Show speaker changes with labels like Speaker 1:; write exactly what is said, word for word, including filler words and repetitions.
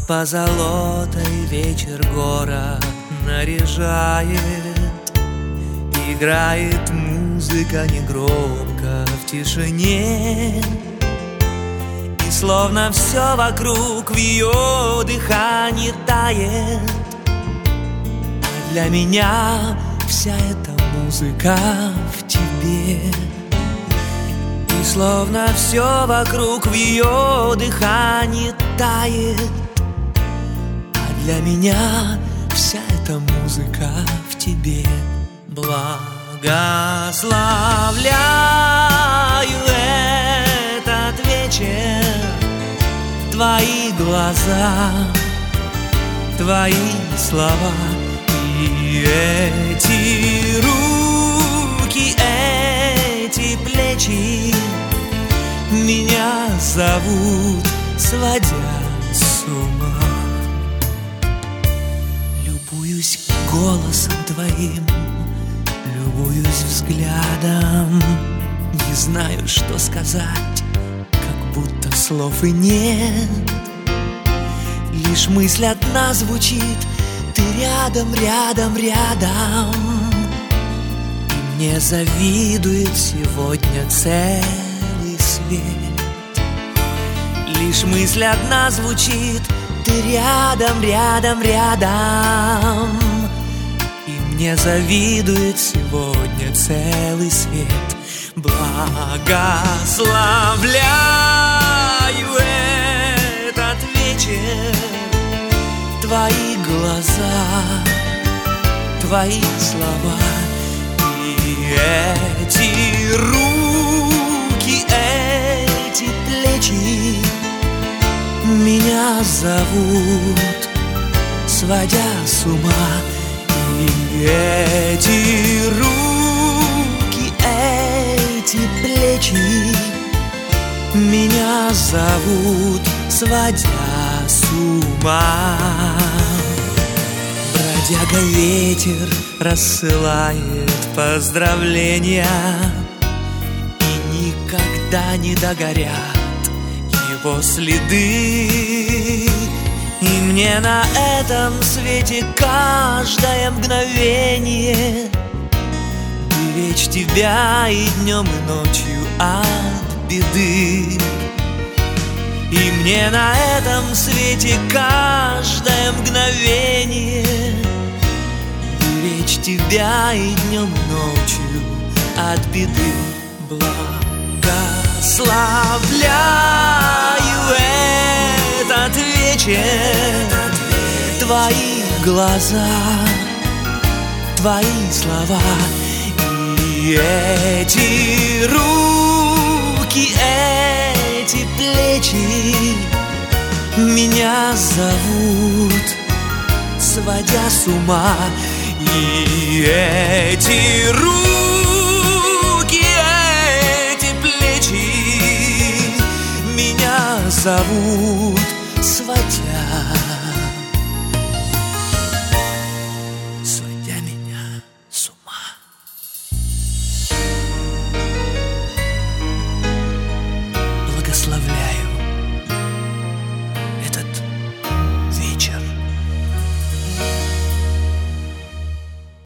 Speaker 1: Позолотой вечер город наряжает, играет музыка негромко в тишине, и словно все вокруг в ее дыхании тает. А для меня вся эта музыка в тебе, и словно все вокруг в ее дыхании тает. Для меня вся эта музыка в тебе. Благословляю этот вечер, твои глаза, твои слова и эти руки, эти плечи меня зовут, сводя с ума. Любуюсь голосом твоим, любуюсь взглядом, не знаю, что сказать, как будто слов и нет. Лишь мысль одна звучит: ты рядом, рядом, рядом. И мне завидует сегодня целый свет. Лишь мысль одна звучит: ты рядом, рядом, рядом. И мне завидует сегодня целый свет. Благословляю этот вечер, твои глаза, твои слова и эти руки, эти плечи меня зовут, сводя с ума. И эти руки, эти плечи меня зовут, сводя с ума. Бродяга ветер рассылает поздравления, и никогда не догорят его следы. И мне на этом свете каждое мгновение беречь тебя и днем, и ночью от беды. И мне на этом свете каждое мгновение беречь тебя и днем, и ночью от беды. Благословляю этот вечер, твои глаза, твои слова и эти руки, эти плечи меня зовут, сводя с ума. И эти руки, эти плечи меня зовут, сводя